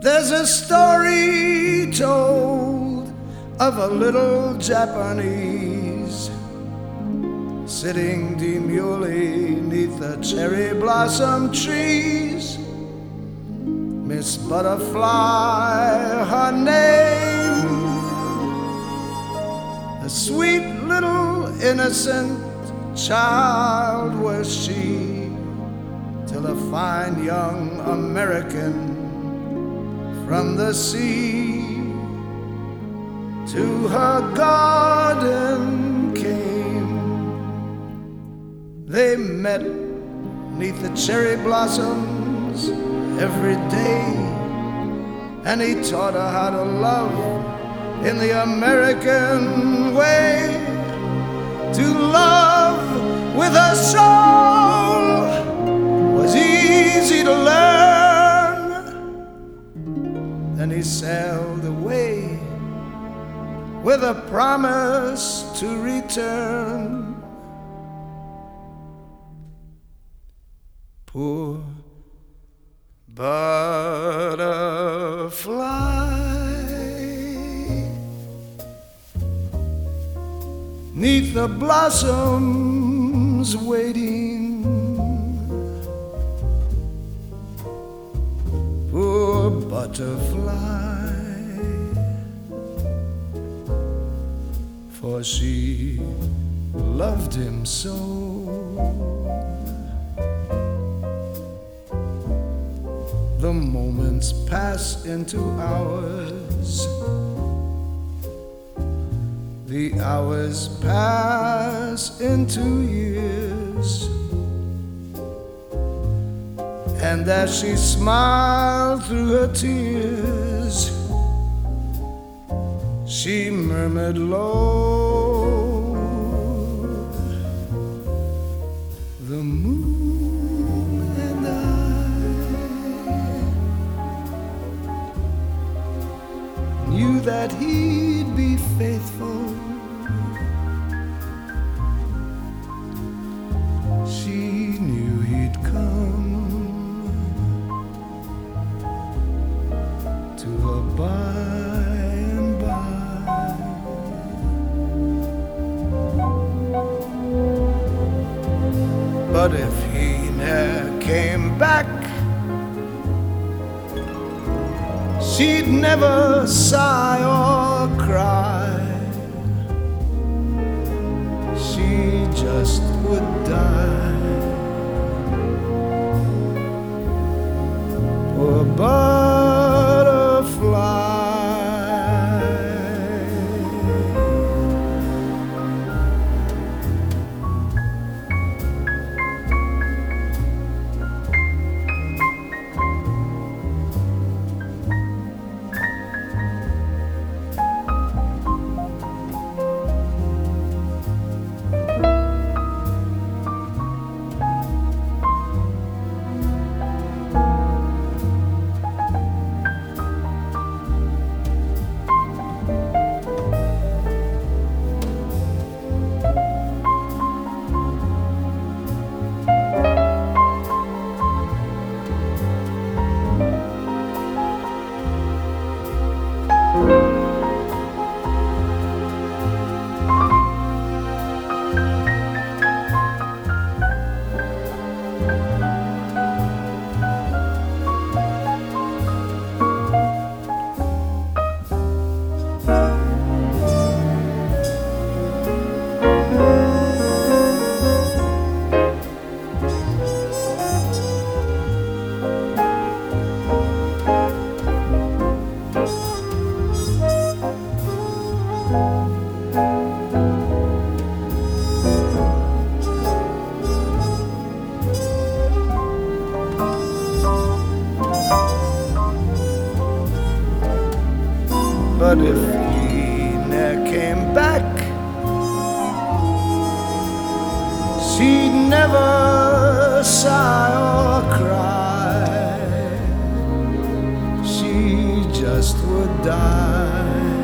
There's a story told of a little Japanese sitting demurely neath the cherry blossom trees. Miss Butterfly, her name, a sweet little innocent child was she, till a fine young American from the sea to her garden came. They met neath the cherry blossoms every day, and he taught her how to love in the American way. To love with her soul was easy to learn. Then he sailed away with a promise to return. Poor butterfly, neath the blossoms waiting. Poor butterfly, for she loved him so. The moments pass into hours, the hours pass into years, and as she smiled through her tears, she murmured low, the moon and I knew that he'd be faithful. She knew he'd come to her by and by. But if he ne'er came back, she'd never sigh or cry. She just would die. Poor butterfly. But if he ne'er came back, she'd never sigh or cry. She just would die.